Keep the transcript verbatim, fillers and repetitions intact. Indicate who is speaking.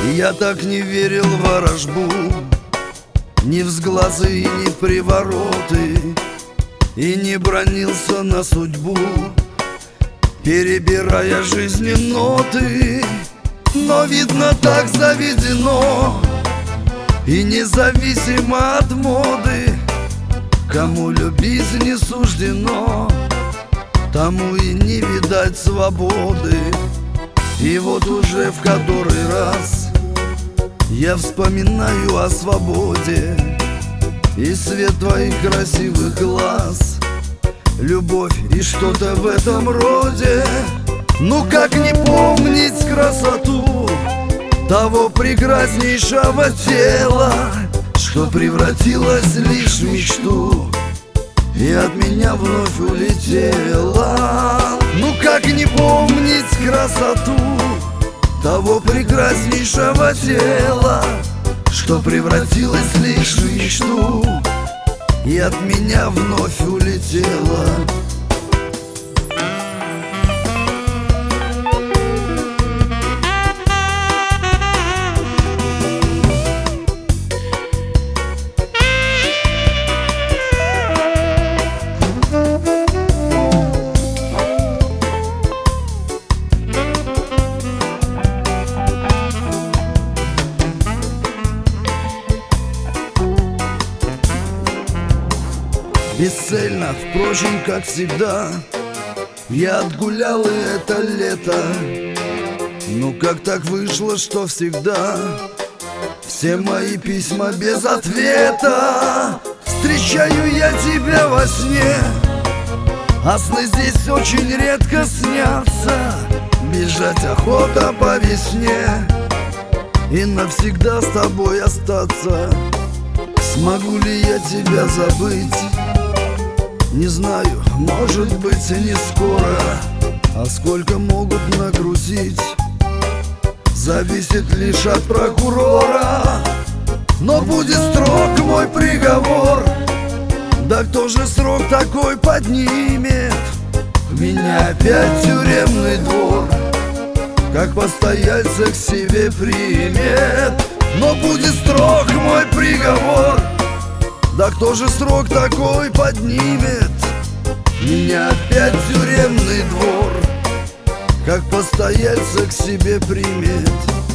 Speaker 1: Я так не верил в ворожбу, ни в сглазы и ни в привороты, и не бранился на судьбу, перебирая жизни ноты. Но видно, так заведено, и независимо от моды, кому любить не суждено, тому и не видать свободы. И вот уже в который раз я вспоминаю о свободе и свет твоих красивых глаз, любовь и что-то в этом роде. Ну как не помнить красоту того прекраснейшего тела, что превратилось лишь в мечту и от меня вновь улетела. Ну как не помнить красоту того прекраснейшего тела, что превратилось лишь в мечту и от меня вновь улетела. Бесцельно, впрочем, как всегда, я отгулял и это лето. Ну как так вышло, что всегда все мои письма без ответа? Встречаю я тебя во сне, а сны здесь очень редко снятся. Бежать охота по весне и навсегда с тобой остаться. Смогу ли я тебя забыть? Не знаю, может быть и не скоро. А сколько могут нагрузить, зависит лишь от прокурора. Но будет строг мой приговор, да кто же срок такой поднимет? Меня опять тюремный двор, как постояльца к себе примет. Но будет строг мой приговор, да кто же срок такой поднимет? Меня опять тюремный двор, как постояльца к себе примет.